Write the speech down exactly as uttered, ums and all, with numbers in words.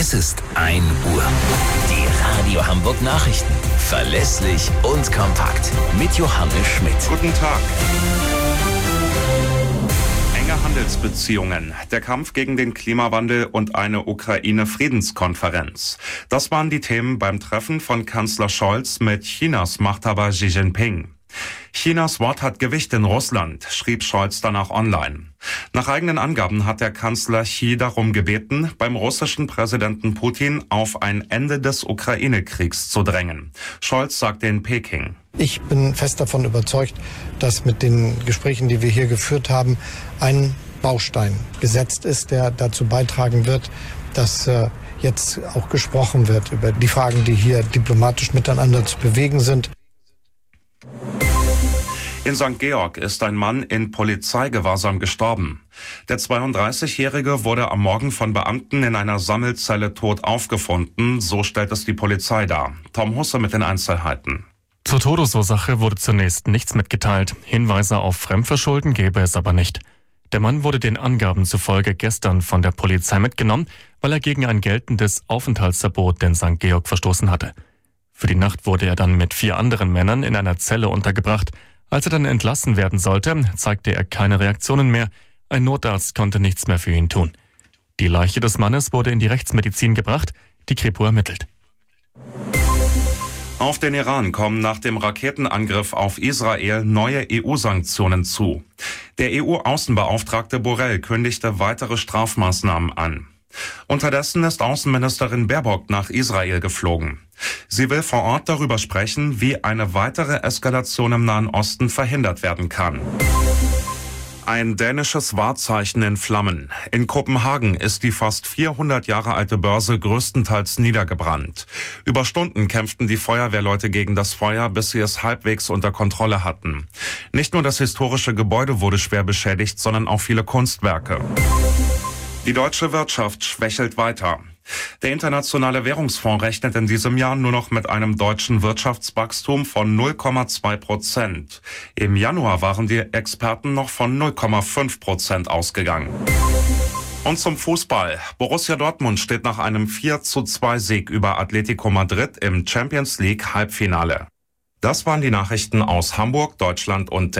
Es ist ein Uhr. Die Radio Hamburg Nachrichten. Verlässlich und kompakt. Mit Johannes Schmidt. Guten Tag. Enge Handelsbeziehungen, der Kampf gegen den Klimawandel und eine Ukraine-Friedenskonferenz. Das waren die Themen beim Treffen von Kanzler Scholz mit Chinas Machthaber Xi Jinping. Chinas Wort hat Gewicht in Russland, schrieb Scholz danach online. Nach eigenen Angaben hat der Kanzler Xi darum gebeten, beim russischen Präsidenten Putin auf ein Ende des Ukraine-Kriegs zu drängen. Scholz sagte in Peking: Ich bin fest davon überzeugt, dass mit den Gesprächen, die wir hier geführt haben, ein Baustein gesetzt ist, der dazu beitragen wird, dass äh, jetzt auch gesprochen wird über die Fragen, die hier diplomatisch miteinander zu bewegen sind. In Sankt Georg ist ein Mann in Polizeigewahrsam gestorben. Der zweiunddreißigjährige wurde am Morgen von Beamten in einer Sammelzelle tot aufgefunden, so stellt es die Polizei dar. Tom Husse mit den Einzelheiten. Zur Todesursache wurde zunächst nichts mitgeteilt. Hinweise auf Fremdverschulden gäbe es aber nicht. Der Mann wurde den Angaben zufolge gestern von der Polizei mitgenommen, weil er gegen ein geltendes Aufenthaltsverbot in Sankt Georg verstoßen hatte. Für die Nacht wurde er dann mit vier anderen Männern in einer Zelle untergebracht. Als er dann entlassen werden sollte, zeigte er keine Reaktionen mehr. Ein Notarzt konnte nichts mehr für ihn tun. Die Leiche des Mannes wurde in die Rechtsmedizin gebracht. Die Kripo ermittelt. Auf den Iran kommen nach dem Raketenangriff auf Israel neue E U-Sanktionen zu. Der E U-Außenbeauftragte Borrell kündigte weitere Strafmaßnahmen an. Unterdessen ist Außenministerin Baerbock nach Israel geflogen. Sie will vor Ort darüber sprechen, wie eine weitere Eskalation im Nahen Osten verhindert werden kann. Ein dänisches Wahrzeichen in Flammen. In Kopenhagen ist die fast vierhundert Jahre alte Börse größtenteils niedergebrannt. Über Stunden kämpften die Feuerwehrleute gegen das Feuer, bis sie es halbwegs unter Kontrolle hatten. Nicht nur das historische Gebäude wurde schwer beschädigt, sondern auch viele Kunstwerke. Die deutsche Wirtschaft schwächelt weiter. Der Internationale Währungsfonds rechnet in diesem Jahr nur noch mit einem deutschen Wirtschaftswachstum von null Komma zwei Prozent. Im Januar waren die Experten noch von null Komma fünf Prozent ausgegangen. Und zum Fußball. Borussia Dortmund steht nach einem vier zu zwei Sieg über Atletico Madrid im Champions League Halbfinale. Das waren die Nachrichten aus Hamburg, Deutschland und